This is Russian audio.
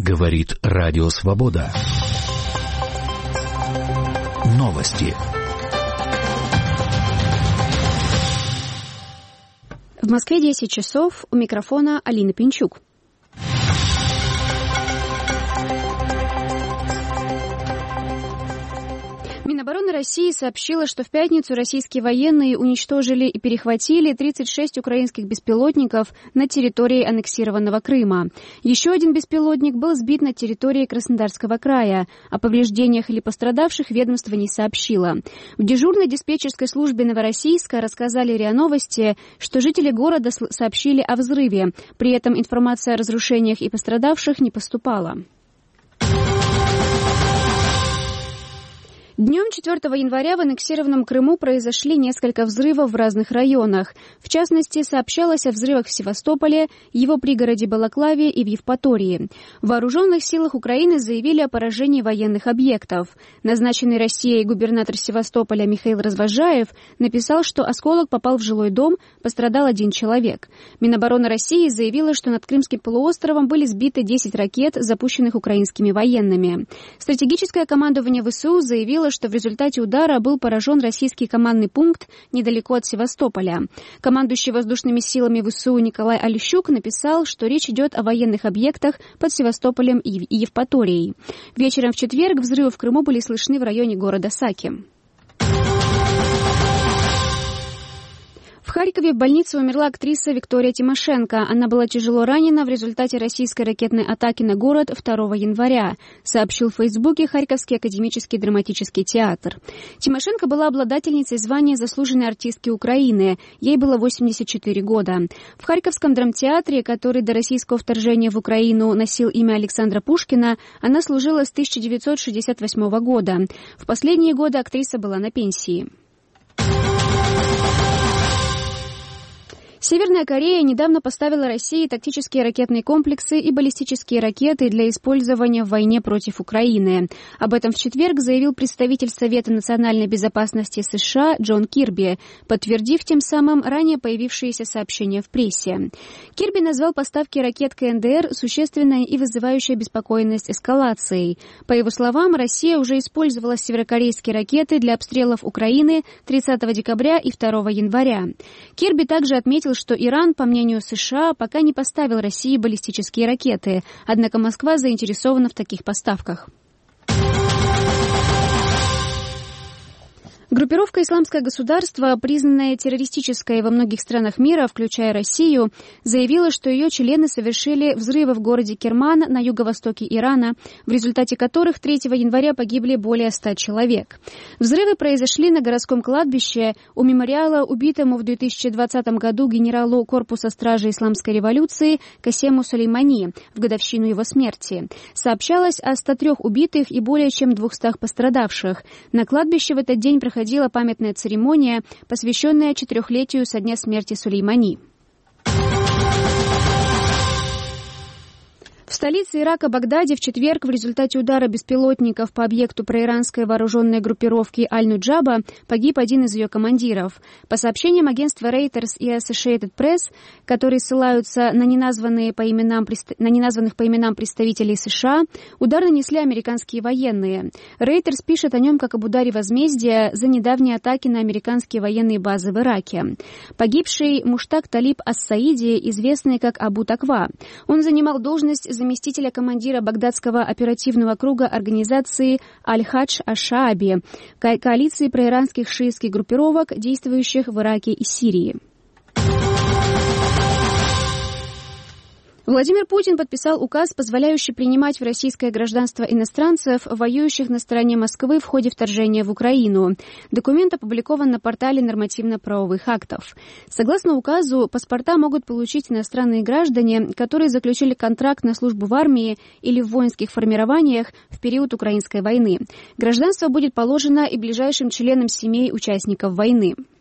Говорит Радио Свобода. Новости. В Москве 10 часов. У микрофона Алина Пинчук. Минобороны России сообщила, что в пятницу российские военные уничтожили и перехватили 36 украинских беспилотников на территории аннексированного Крыма. Еще один беспилотник был сбит на территории Краснодарского края. О повреждениях или пострадавших ведомство не сообщило. В дежурной диспетчерской службе Новороссийска рассказали РИА Новости, что жители города сообщили о взрыве. При этом информация о разрушениях и пострадавших не поступала. Днем 4 января в аннексированном Крыму произошли несколько взрывов в разных районах. В частности, сообщалось о взрывах в Севастополе, его пригороде Балаклаве и в Евпатории. В вооруженных силах Украины заявили о поражении военных объектов. Назначенный Россией губернатор Севастополя Михаил Развожаев написал, что осколок попал в жилой дом, пострадал один человек. Минобороны России заявила, что над Крымским полуостровом были сбиты 10 ракет, запущенных украинскими военными. Стратегическое командование ВСУ заявило, что в результате удара был поражен российский командный пункт недалеко от Севастополя. Командующий воздушными силами ВСУ Николай Олещук написал, что речь идет о военных объектах под Севастополем и Евпаторией. Вечером в четверг взрывы в Крыму были слышны в районе города Саки. В Харькове в больнице умерла актриса Виктория Тимошенко. Она была тяжело ранена в результате российской ракетной атаки на город 2 января, сообщил в Фейсбуке Харьковский академический драматический театр. Тимошенко была обладательницей звания заслуженной артистки Украины. Ей было 84 года. В Харьковском драмтеатре, который до российского вторжения в Украину носил имя Александра Пушкина, она служила с 1968 года. В последние годы актриса была на пенсии. Северная Корея недавно поставила России тактические ракетные комплексы и баллистические ракеты для использования в войне против Украины. Об этом в четверг заявил представитель Совета национальной безопасности США Джон Кирби, подтвердив тем самым ранее появившиеся сообщения в прессе. Кирби назвал поставки ракет КНДР существенной и вызывающей обеспокоенность эскалацией. По его словам, Россия уже использовала северокорейские ракеты для обстрелов Украины 30 декабря и 2 января. Кирби также отметил, что Иран, по мнению США, пока не поставил России баллистические ракеты, однако Москва заинтересована в таких поставках. Группировка «Исламское государство», признанная террористической во многих странах мира, включая Россию, заявила, что ее члены совершили взрывы в городе Керман на юго-востоке Ирана, в результате которых 3 января погибли более 100 человек. Взрывы произошли на городском кладбище у мемориала убитому в 2020 году генералу корпуса стражи исламской революции Касему Сулеймани в годовщину его смерти. Сообщалось о 103 убитых и более чем 200 пострадавших. На кладбище в этот день проходила памятная церемония, посвященная 400-летию со дня смерти Сулеймани. В столице Ирака Багдаде в четверг в результате удара беспилотников по объекту проиранской вооруженной группировки Аль-Нуджаба погиб один из ее командиров. По сообщениям агентства Reuters и Associated Press, которые ссылаются на неназванных по именам представителей США, удар нанесли американские военные. Reuters пишет о нем как об ударе возмездия за недавние атаки на американские военные базы в Ираке. Погибший Муштак Талиб Ас-Саиди, известный как Абу Таква. Он занимал должность заместителя командира багдадского оперативного круга организации Аль-Хадж Аш-Шааби, коалиции проиранских шиитских группировок, действующих в Ираке и Сирии. Владимир Путин подписал указ, позволяющий принимать в российское гражданство иностранцев, воюющих на стороне Москвы в ходе вторжения в Украину. Документ опубликован на портале нормативно-правовых актов. Согласно указу, паспорта могут получить иностранные граждане, которые заключили контракт на службу в армии или в воинских формированиях в период украинской войны. Гражданство будет положено и ближайшим членам семей участников войны.